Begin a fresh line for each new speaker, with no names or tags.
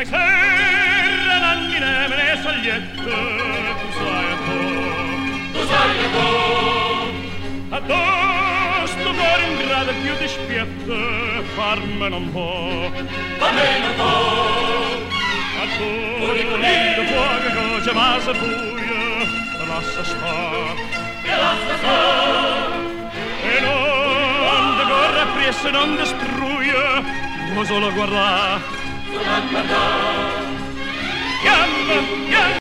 ai serra l'annine me ne sagliette, tu sai a to, addosso tu cuore in grado più di spiette, farme non può, a tu, il fuoco che ma se buia, lascia sta, e non de corre appresso, non destruye, ma solo guarda, chiama, chiama.